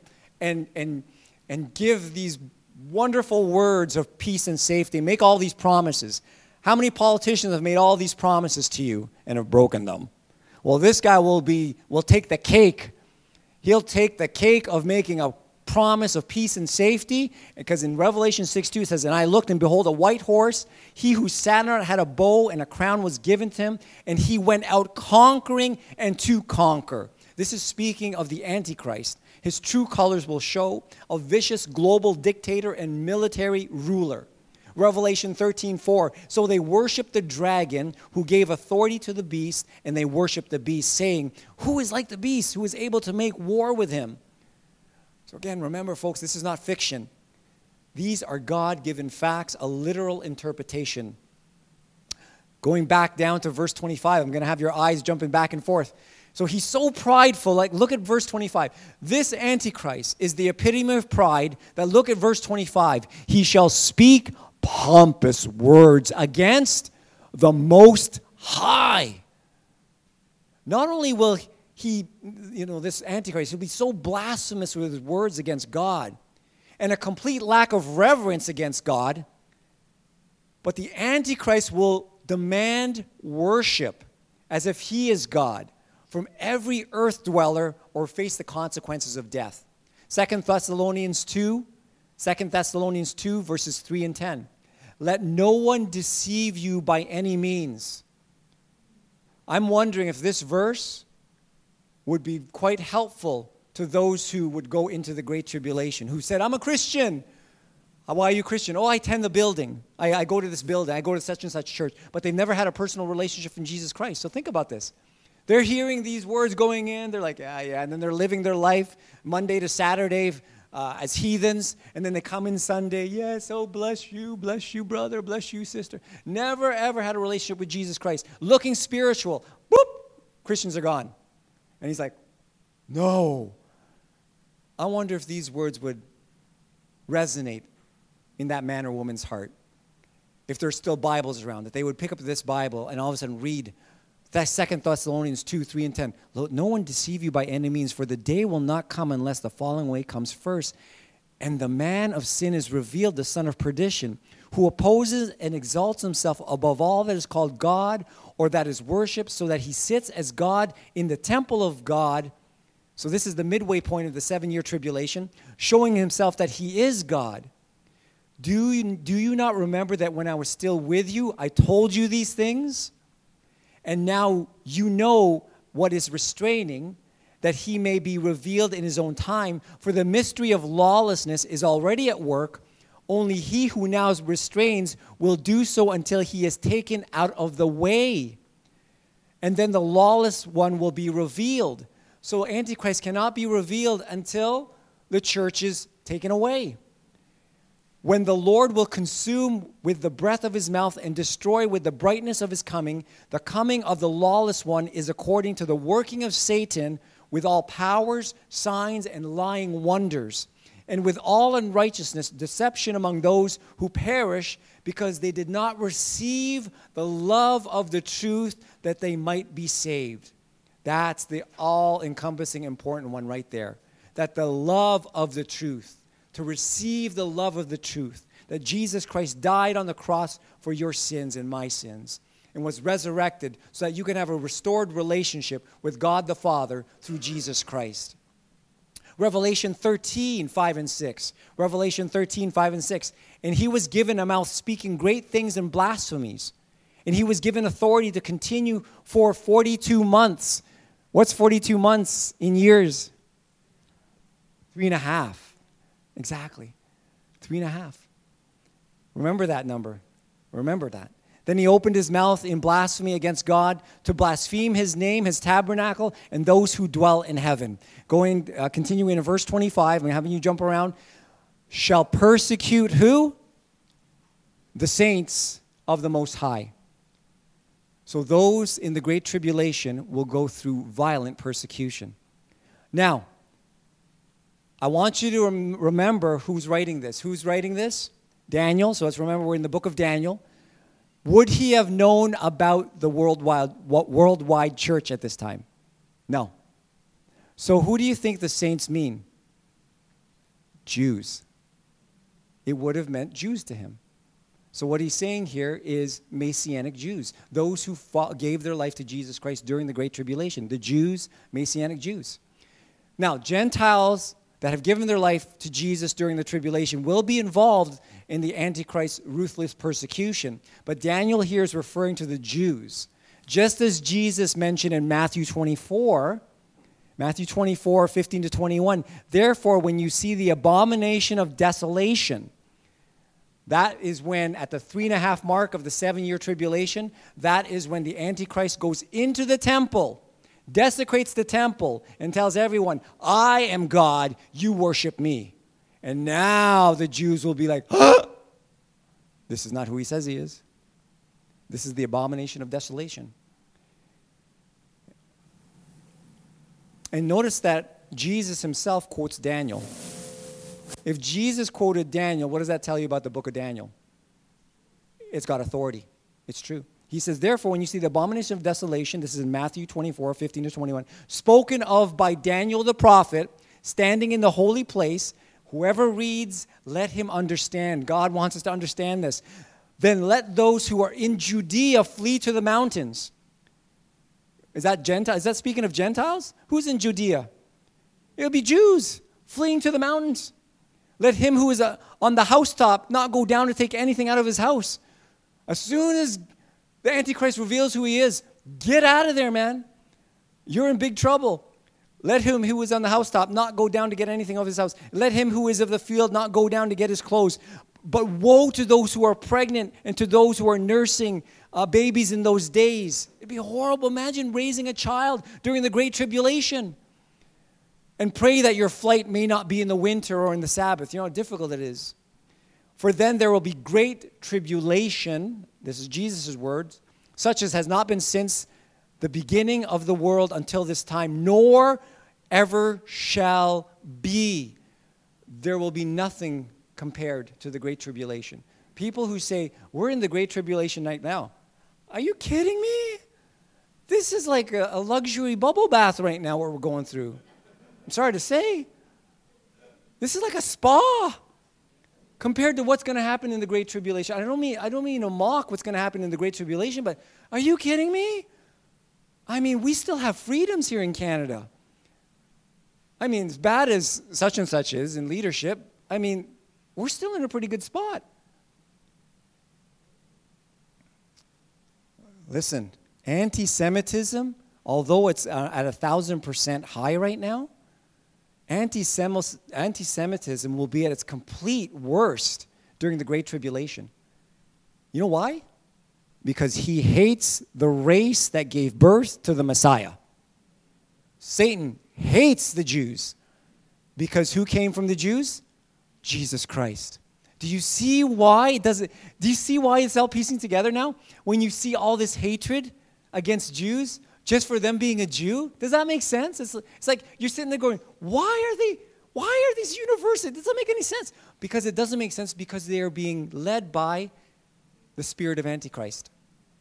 and give these wonderful words of peace and safety, make all these promises? How many politicians have made all these promises to you and have broken them? Well, this guy will take the cake. He'll take the cake of making a promise of peace and safety, because in Revelation 6:2 it says, and I looked, and behold, a white horse. He who sat on it had a bow, and a crown was given to him, and he went out conquering and to conquer. This is speaking of the Antichrist. His true colors will show: a vicious global dictator and military ruler. Revelation 13:4, so they worshiped the dragon who gave authority to the beast, and they worshiped the beast, saying, who is like the beast, who is able to make war with him? So again, remember, folks, this is not fiction. These are God-given facts, a literal interpretation. Going back down to verse 25, I'm going to have your eyes jumping back and forth. So he's so prideful. Like, look at verse 25. This Antichrist is the epitome of pride. That look at verse 25. He shall speak pompous words against the Most High. Not only will he, this Antichrist, he'll be so blasphemous with his words against God and a complete lack of reverence against God, but the Antichrist will demand worship as if he is God. from every earth dweller or face the consequences of death. 2 Thessalonians 2, verses 3 and 10. Let no one deceive you by any means. I'm wondering if this verse would be quite helpful to those who would go into the Great Tribulation, who said, I'm a Christian. Why are you Christian? Oh, I attend the building. I go to this building. I go to such and such church. But they've never had a personal relationship with Jesus Christ. So think about this. They're hearing these words going in. They're like, yeah. And then they're living their life Monday to Saturday as heathens. And then they come in Sunday. Yes, oh, bless you, brother, bless you, sister. Never, ever had a relationship with Jesus Christ. Looking spiritual. Boop, Christians are gone. And he's like, no. I wonder if these words would resonate in that man or woman's heart. If there's still Bibles around, that they would pick up this Bible and all of a sudden read that 2 Thessalonians 2, 3, and 10. Let no one deceive you by any means, for the day will not come unless the falling away comes first. And the man of sin is revealed, the son of perdition, who opposes and exalts himself above all that is called God or that is worshipped, so that he sits as God in the temple of God. So this is the midway point of the 7-year tribulation, showing himself that he is God. Do you not remember that when I was still with you, I told you these things? And now you know what is restraining, that he may be revealed in his own time. For the mystery of lawlessness is already at work. Only he who now restrains will do so until he is taken out of the way. And then the lawless one will be revealed. So Antichrist cannot be revealed until the church is taken away. When the Lord will consume with the breath of his mouth and destroy with the brightness of his coming, the coming of the lawless one is according to the working of Satan with all powers, signs, and lying wonders, and with all unrighteousness, deception among those who perish because they did not receive the love of the truth that they might be saved. That's the all-encompassing important one right there. That the love of the truth, to receive the love of the truth, that Jesus Christ died on the cross for your sins and my sins, and was resurrected so that you can have a restored relationship with God the Father through Jesus Christ. Revelation 13, 5 and 6. Revelation 13, 5 and 6. And he was given a mouth speaking great things and blasphemies. And he was given authority to continue for 42 months. What's 42 months in years? 3.5. Exactly. 3.5. Remember that number. Remember that. Then he opened his mouth in blasphemy against God to blaspheme his name, his tabernacle, and those who dwell in heaven. Continuing in verse 25, I'm having you jump around. Shall persecute who? The saints of the Most High. So those in the Great Tribulation will go through violent persecution. Now, I want you to remember who's writing this. Who's writing this? Daniel. So let's remember we're in the book of Daniel. Would he have known about the worldwide church at this time? No. So who do you think the saints mean? Jews. It would have meant Jews to him. So what he's saying here is Messianic Jews, those who gave their life to Jesus Christ during the Great Tribulation. The Jews, Messianic Jews. Now, Gentiles that have given their life to Jesus during the tribulation will be involved in the Antichrist's ruthless persecution. But Daniel here is referring to the Jews. Just as Jesus mentioned in Matthew 24, 15 to 21, therefore, when you see the abomination of desolation, that is when, at the 3.5 mark of the 7-year tribulation, that is when the Antichrist goes into the temple, desecrates the temple, and tells everyone, I am God, you worship me. And now the Jews will be like, this is not who he says he is. This is the abomination of desolation. And notice that Jesus himself quotes Daniel. If Jesus quoted Daniel, what does that tell you about the book of Daniel? It's got authority. It's true. He says, therefore, when you see the abomination of desolation, this is in Matthew 24, 15 to 21, spoken of by Daniel the prophet, standing in the holy place, whoever reads, let him understand. God wants us to understand this. Then let those who are in Judea flee to the mountains. Is that Gentile? Is that speaking of Gentiles? Who's in Judea? It'll be Jews fleeing to the mountains. Let him who is on the housetop not go down to take anything out of his house. As soon as the Antichrist reveals who he is, get out of there, man. You're in big trouble. Let him who is on the housetop not go down to get anything of his house. Let him who is of the field not go down to get his clothes. But woe to those who are pregnant and to those who are nursing babies in those days. It'd be horrible. Imagine raising a child during the Great Tribulation. And pray that your flight may not be in the winter or in the Sabbath. You know how difficult it is. For then there will be great tribulation, this is Jesus' words, such as has not been since the beginning of the world until this time, nor ever shall be. There will be nothing compared to the Great Tribulation. People who say, we're in the Great Tribulation right now. Are you kidding me? This is like a luxury bubble bath right now, what we're going through. I'm sorry to say. This is like a spa compared to what's going to happen in the Great Tribulation. I don't mean to mock what's going to happen in the Great Tribulation, but are you kidding me? I mean, we still have freedoms here in Canada. I mean, as bad as such and such is in leadership, I mean, we're still in a pretty good spot. Listen, anti-Semitism, although it's at 1,000% high right now, anti-Semitism will be at its complete worst during the Great Tribulation. You know why? Because he hates the race that gave birth to the Messiah. Satan hates the Jews because who came from the Jews? Jesus Christ. Do you see why do you see why it's all piecing together now? When you see all this hatred against Jews just for them being a Jew? Does that make sense? It's like you're sitting there going, why are these universities? It doesn't make any sense. Because it doesn't make sense because they are being led by the spirit of Antichrist.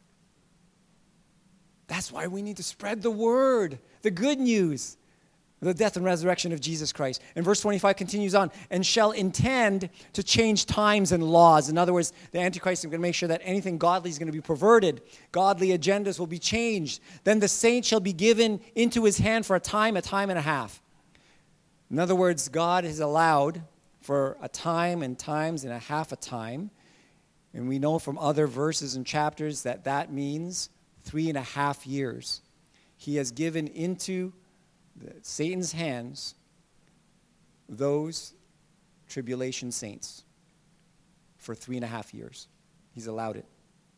That's why we need to spread the word, the good news, the death and resurrection of Jesus Christ. And verse 25 continues on, and shall intend to change times and laws. In other words, the Antichrist is going to make sure that anything godly is going to be perverted. Godly agendas will be changed. Then the saint shall be given into his hand for a time and a half. In other words, God has allowed for a time and times and a half a time. And we know from other verses and chapters that that means 3.5 years. He has given into Satan's hands those tribulation saints for 3.5 years. He's allowed it.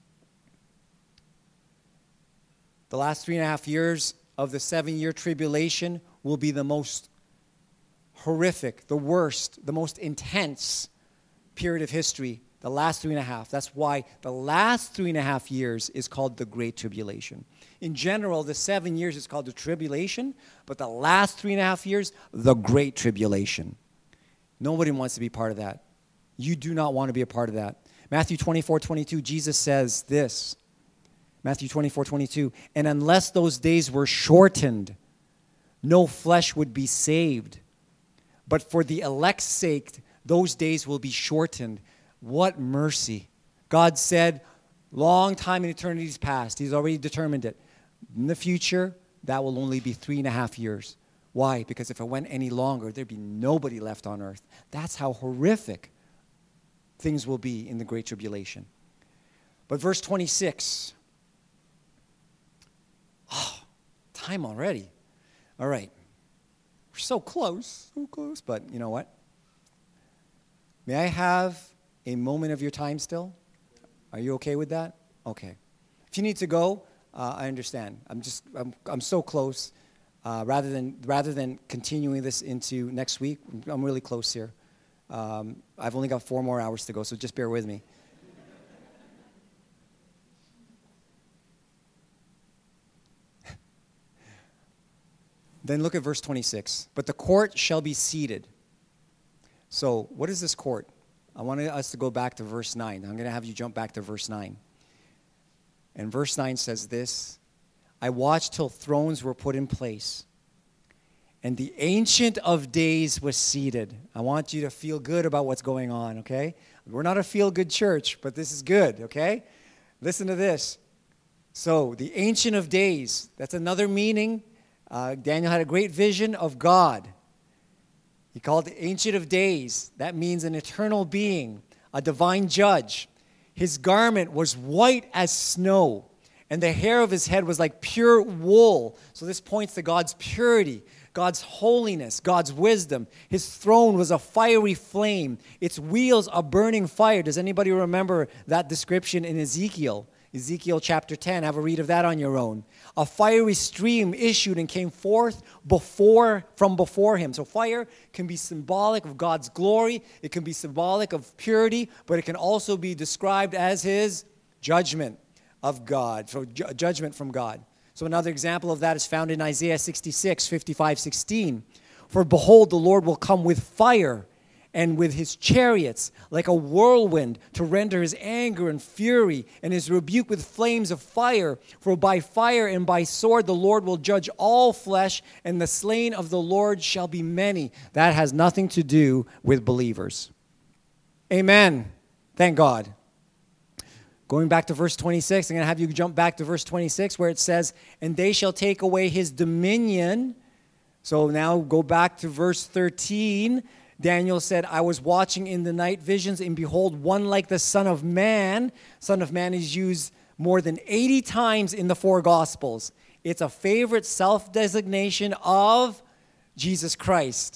The last 3.5 years of the 7-year tribulation will be the most horrific, the worst, the most intense period of history. The last 3.5. That's why the last 3.5 years is called the Great Tribulation. In general, the 7 years is called the tribulation, but the last 3.5 years, the Great Tribulation. Nobody wants to be part of that. You do not want to be a part of that. Matthew 24:22, Jesus says this. Matthew 24:22, and unless those days were shortened, no flesh would be saved. But for the elect's sake, those days will be shortened. What mercy. God said, long time in eternity's past. He's already determined it. In the future, that will only be 3.5 years. Why? Because if it went any longer, there'd be nobody left on earth. That's how horrific things will be in the Great Tribulation. But verse 26. Oh, time already. All right. We're so close, but you know what? May I have a moment of your time still? Are you okay with that? Okay. If you need to go, I understand. I'm so close. Rather than continuing this into next week, I'm really close here. I've only got 4 more hours to go, so just bear with me. Then look at verse 26. But the court shall be seated. So what is this court? I wanted us to go back to verse 9. I'm going to have you jump back to verse 9. And verse 9 says this, I watched till thrones were put in place, and the Ancient of Days was seated. I want you to feel good about what's going on, okay? We're not a feel-good church, but this is good, okay? Listen to this. So, the Ancient of Days, that's another meaning. Daniel had a great vision of God. He called the Ancient of Days. That means an eternal being, a divine judge. His garment was white as snow, and the hair of his head was like pure wool. So this points to God's purity, God's holiness, God's wisdom. His throne was a fiery flame. Its wheels a burning fire. Does anybody remember that description in Ezekiel? Ezekiel chapter 10, have a read of that on your own. A fiery stream issued and came forth from before him. So fire can be symbolic of God's glory. It can be symbolic of purity, but it can also be described as his judgment of God, so judgment from God. So another example of that is found in Isaiah 66, 55, 16. For behold, the Lord will come with fire and with his chariots like a whirlwind to render his anger and fury and his rebuke with flames of fire. For by fire and by sword the Lord will judge all flesh, and the slain of the Lord shall be many. That has nothing to do with believers. Amen. Thank God. Going back to verse 26, I'm going to have you jump back to verse 26 where it says, and they shall take away his dominion. So now go back to verse 13. Daniel said, I was watching in the night visions, and behold, one like the Son of Man. Son of Man is used more than 80 times in the four Gospels. It's a favorite self-designation of Jesus Christ.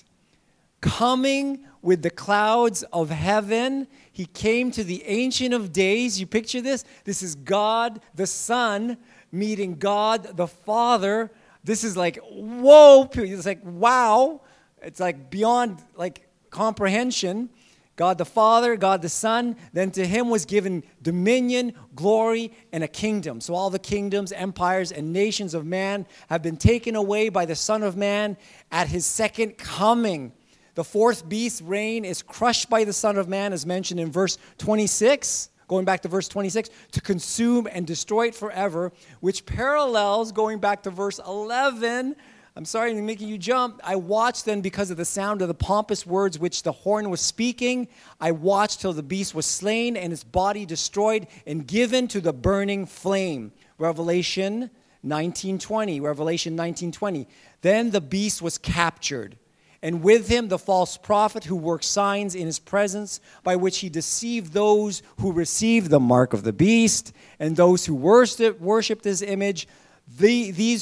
Coming with the clouds of heaven, he came to the Ancient of Days. You picture this? This is God the Son meeting God the Father. This is like, whoa. It's like, wow. It's like beyond like comprehension. God the Father, God the Son, then to him was given dominion, glory, and a kingdom. So all the kingdoms, empires, and nations of man have been taken away by the Son of Man at his second coming. The fourth beast's reign is crushed by the Son of Man, as mentioned in verse 26, going back to verse 26, to consume and destroy it forever, which parallels, going back to verse 11, I'm sorry I'm making you jump. I watched then because of the sound of the pompous words which the horn was speaking. I watched till the beast was slain and its body destroyed and given to the burning flame. Revelation 19:20. Then the beast was captured, and with him the false prophet who worked signs in his presence, by which he deceived those who received the mark of the beast and those who worshipped his image. These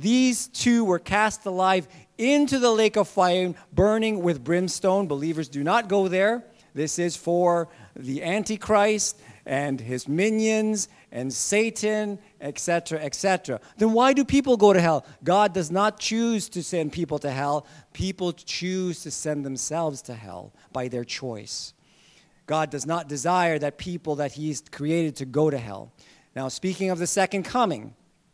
two were cast alive into the lake of fire, burning with brimstone. Believers do not go there. This is for the Antichrist and his minions and Satan, etc., etc. Then why do people go to hell? God does not choose to send people to hell. People choose to send themselves to hell by their choice. God does not desire that people that he's created to go to hell. Now, speaking of the second coming,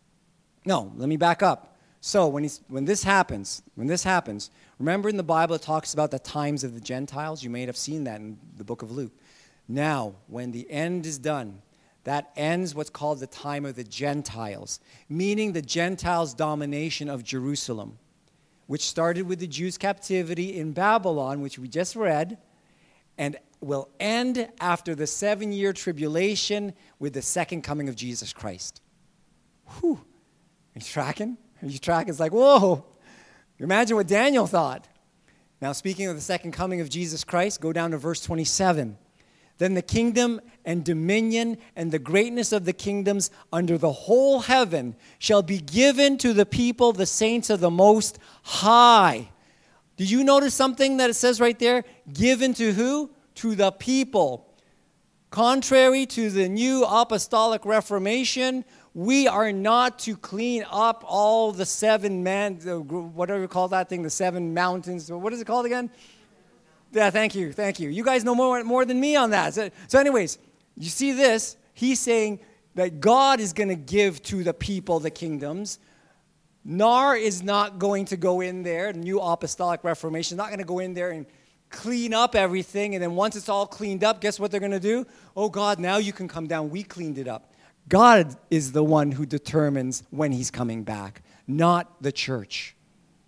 no, let me back up. So when this happens, remember in the Bible it talks about the times of the Gentiles? You may have seen that in the book of Luke. Now, when the end is done, that ends what's called the time of the Gentiles, meaning the Gentiles' domination of Jerusalem, which started with the Jews' captivity in Babylon, which we just read, and will end after the 7-year tribulation with the second coming of Jesus Christ. Whew. Are you tracking? It's like, whoa. Imagine what Daniel thought. Now, speaking of the second coming of Jesus Christ, go down to verse 27. Then the kingdom and dominion and the greatness of the kingdoms under the whole heaven shall be given to the people, the saints of the Most High. Did you notice something that it says right there? Given to who? To the people. Contrary to the new apostolic reformation, we are not to clean up all the whatever you call that thing, the 7 mountains. What is it called again? Yeah, thank you. You guys know more than me on that. So anyways, you see this. He's saying that God is going to give to the people the kingdoms. NAR is not going to go in there, the New Apostolic Reformation is not going to go in there and clean up everything. And then once it's all cleaned up, guess what they're going to do? Oh, God, now you can come down. We cleaned it up. God is the one who determines when he's coming back, not the church.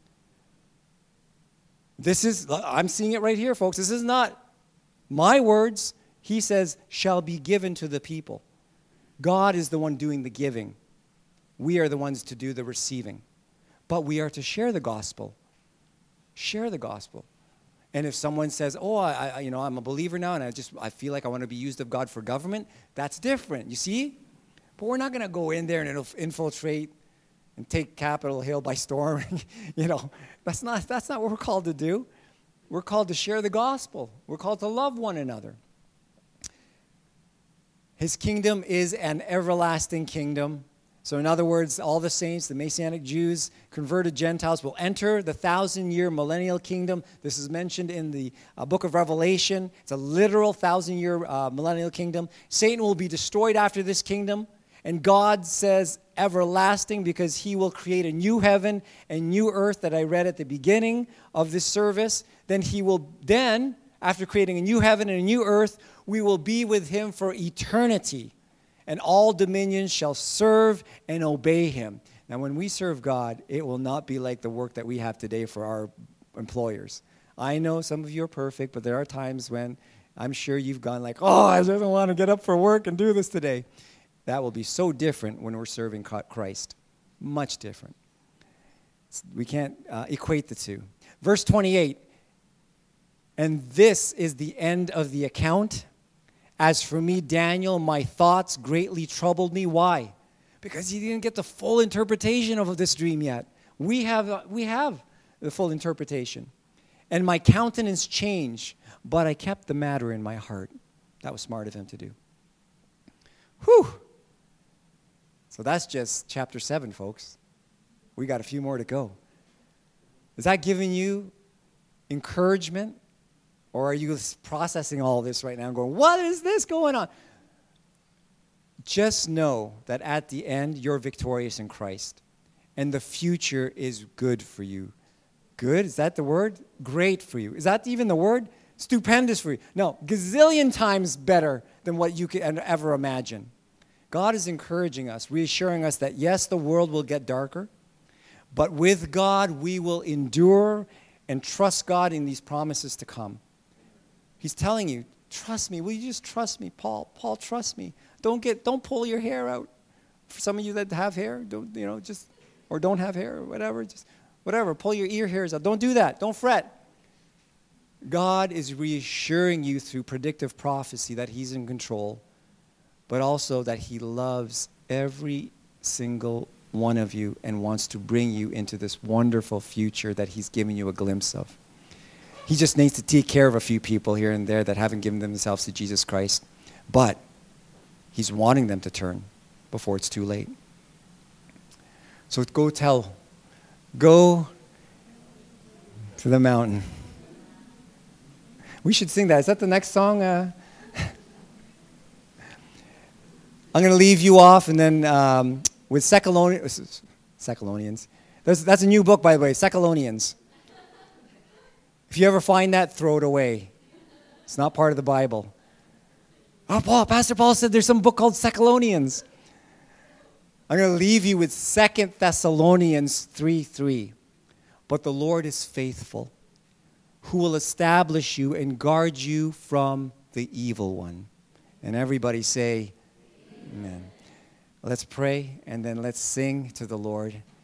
I'm seeing it right here, folks. This is not my words. He says, shall be given to the people. God is the one doing the giving. We are the ones to do the receiving. But we are to share the gospel. Share the gospel. And if someone says, oh, I'm a believer now, and I feel like I want to be used of God for government, that's different, you see? But we're not going to go in there and infiltrate and take Capitol Hill by storm. That's not what we're called to do. We're called to share the gospel. We're called to love one another. His kingdom is an everlasting kingdom. So in other words, all the saints, the Messianic Jews, converted Gentiles will enter the 1,000-year millennial kingdom. This is mentioned in the book of Revelation. It's a literal 1,000-year millennial kingdom. Satan will be destroyed after this kingdom. And God says everlasting because he will create a new heaven and new earth that I read at the beginning of this service. Then, after creating a new heaven and a new earth, we will be with him for eternity. And all dominions shall serve and obey him. Now, when we serve God, it will not be like the work that we have today for our employers. I know some of you are perfect, but there are times when I'm sure you've gone like, oh, I just don't want to get up for work and do this today. That will be so different when we're serving Christ. Much different. We can't equate the two. Verse 28, and this is the end of the account. As for me, Daniel, my thoughts greatly troubled me. Why? Because he didn't get the full interpretation of this dream yet. We have the full interpretation. And my countenance changed, but I kept the matter in my heart. That was smart of him to do. Whew. So that's just chapter 7, folks. We got a few more to go. Is that giving you encouragement? Or are you processing all this right now and going, what is this going on? Just know that at the end, you're victorious in Christ. And the future is good for you. Good? Is that the word? Great for you. Is that even the word? Stupendous for you. No, gazillion times better than what you can ever imagine. God is encouraging us, reassuring us that yes, the world will get darker, but with God, we will endure and trust God in these promises to come. He's telling you, trust me. Will you just trust me, Paul? Paul, trust me. Don't pull your hair out. For some of you that have hair, or don't have hair, or whatever, pull your ear hairs out. Don't do that. Don't fret. God is reassuring you through predictive prophecy that he's in control, but also that he loves every single one of you and wants to bring you into this wonderful future that he's giving you a glimpse of. He just needs to take care of a few people here and there that haven't given themselves to Jesus Christ. But he's wanting them to turn before it's too late. So go to the mountain. We should sing that. Is that the next song? I'm going to leave you off and then with Secalonians. That's a new book, by the way, Secalonians. If you ever find that, throw it away. It's not part of the Bible. Oh, Pastor Paul said there's some book called Secalonians. I'm going to leave you with 2 Thessalonians 3:3. But the Lord is faithful, who will establish you and guard you from the evil one. And everybody say, Amen. Let's pray, and then let's sing to the Lord.